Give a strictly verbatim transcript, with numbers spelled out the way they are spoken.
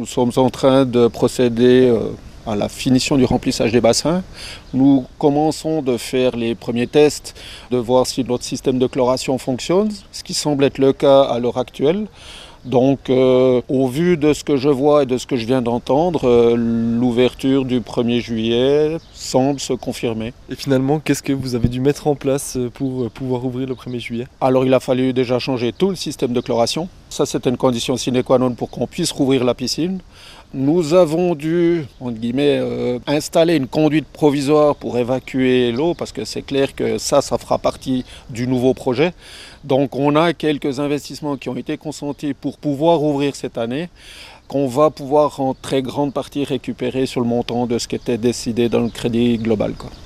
Nous sommes en train de procéder euh, à la finition du remplissage des bassins. Nous commençons de faire les premiers tests, de voir si notre système de chloration fonctionne, ce qui semble être le cas à l'heure actuelle. Donc, euh, au vu de ce que je vois et de ce que je viens d'entendre, euh, l'ouverture du premier juillet semble se confirmer. Et finalement, qu'est-ce que vous avez dû mettre en place pour pouvoir ouvrir le premier juillet? Alors, il a fallu déjà changer tout le système de chloration. Ça, c'était une condition sine qua non pour qu'on puisse rouvrir la piscine. Nous avons dû, entre guillemets, euh, installer une conduite provisoire pour évacuer l'eau, parce que c'est clair que ça, ça fera partie du nouveau projet. Donc on a quelques investissements qui ont été consentis pour pouvoir ouvrir cette année, qu'on va pouvoir en très grande partie récupérer sur le montant de ce qui était décidé dans le crédit global, quoi.